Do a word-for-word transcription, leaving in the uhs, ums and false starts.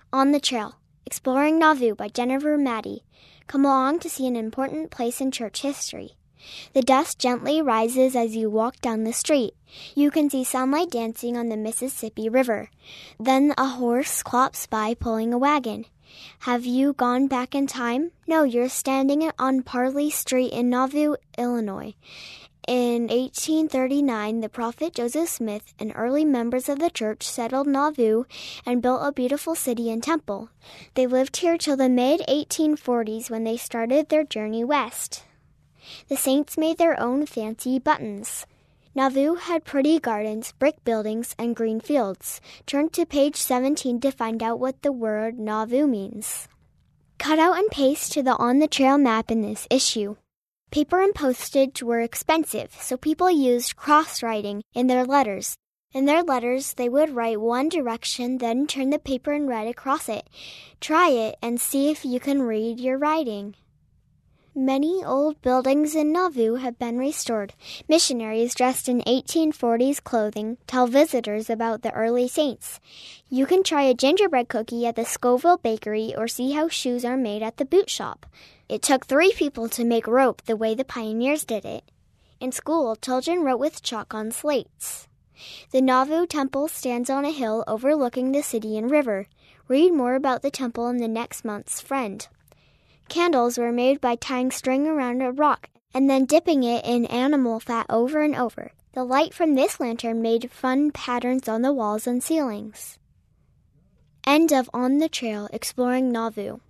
On the Trail, Exploring Nauvoo by Jennifer Matty. Come along to see an important place in church history. The dust gently rises as you walk down the street. You can see sunlight dancing on the Mississippi River. Then a horse clops by pulling a wagon. Have you gone back in time? No, you're standing on Parley Street in Nauvoo, Illinois. In eighteen thirty-nine, the prophet Joseph Smith and early members of the church settled Nauvoo and built a beautiful city and temple. They lived here till the mid eighteen forties when they started their journey west. The saints made their own fancy buttons. Nauvoo had pretty gardens, brick buildings, and green fields. Turn to page seventeen to find out what the word Nauvoo means. Cut out and paste to the on-the-trail map in this issue. Paper and postage were expensive, so people used cross-writing in their letters. In their letters, they would write one direction, then turn the paper and write across it. Try it and see if you can read your writing. Many old buildings in Nauvoo have been restored. Missionaries dressed in eighteen forties clothing tell visitors about the early saints. You can try a gingerbread cookie at the Scoville Bakery or see how shoes are made at the boot shop. It took three people to make rope the way the pioneers did it. In school, children wrote with chalk on slates. The Nauvoo Temple stands on a hill overlooking the city and river. Read more about the temple in the next month's Friend. Candles were made by tying string around a rock and then dipping it in animal fat over and over. The light from this lantern made fun patterns on the walls and ceilings. End of On the Trail, Exploring Nauvoo.